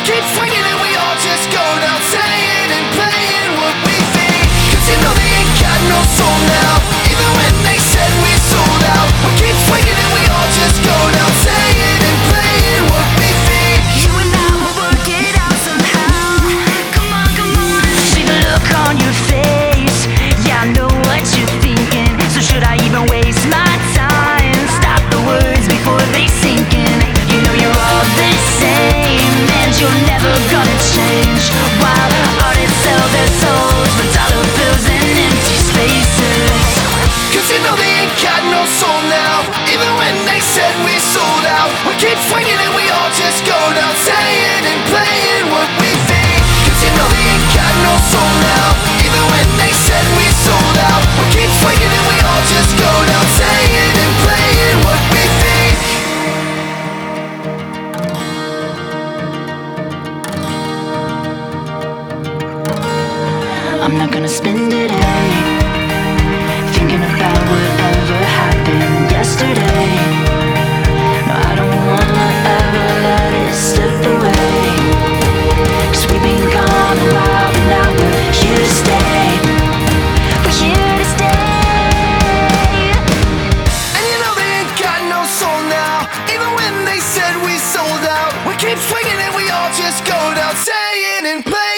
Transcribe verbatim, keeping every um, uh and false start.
keep swinging and we all just go down, saying and playing what we think. Cause you know they ain't got no soul now, even when they said we sold out. We keep swinging and we all just go down, saying and playing what we think. You and I will work it out somehow. Come on, come on. See the look on your face. Yeah, I know what you're thinking. So should I even waste my time? Stop the words before they sink in. You know you're all the same, and you're never gonna change. While artists sell their souls for dollar bills and empty spaces. Cause you know they ain't got no soul now, even when they said we sold out. We keep swinging and we all just go down, saying and playing what we think. Cause you know they ain't got no soul now, even when they said we sold out. We keep swinging and we all just go down, saying and playing what we think. I'm not gonna spend it day thinking about whatever happened yesterday. No, I don't wanna ever let it slip away. Cause we've been gone a while, but now we're here to stay. We're here to stay. And you know they ain't got no soul now, even when they said we sold out. We keep swinging and we all just go down, saying and playing